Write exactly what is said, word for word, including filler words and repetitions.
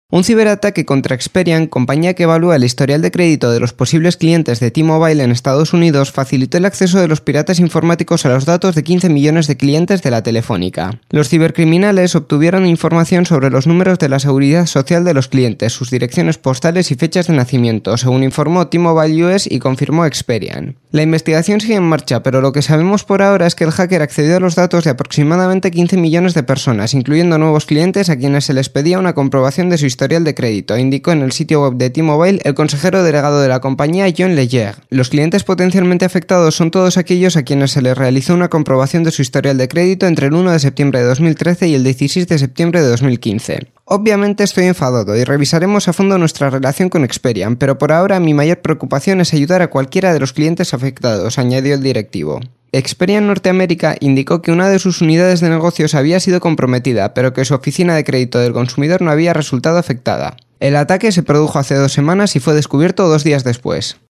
Un ciberataque contra Experian, compañía que evalúa el historial de crédito de los posibles clientes de T-Mobile en Estados Unidos, facilitó el acceso de los piratas informáticos a los datos de quince millones de clientes de la Telefónica. Los cibercriminales obtuvieron información sobre los números de la seguridad social de los clientes, sus direcciones postales y fechas de nacimiento, según informó T-Mobile U S y confirmó Experian. La investigación sigue en marcha, pero lo que sabemos por ahora es que el hacker accedió a los datos de aproximadamente quince millones de personas, incluyendo nuevos clientes a quienes se les pedía una comprobación de su historial de crédito, indicó en el sitio web de T-Mobile el consejero delegado de la compañía, John Legere. Los clientes potencialmente afectados son todos aquellos a quienes se les realizó una comprobación de su historial de crédito entre el uno de septiembre de dos mil trece y el dieciséis de septiembre de dos mil quince. Obviamente estoy enfadado y revisaremos a fondo nuestra relación con Experian, pero por ahora mi mayor preocupación es ayudar a cualquiera de los clientes afectados, añadió el directivo. Experian Norteamérica indicó que una de sus unidades de negocios había sido comprometida, pero que su oficina de crédito del consumidor no había resultado afectada. El ataque se produjo hace dos semanas y fue descubierto dos días después.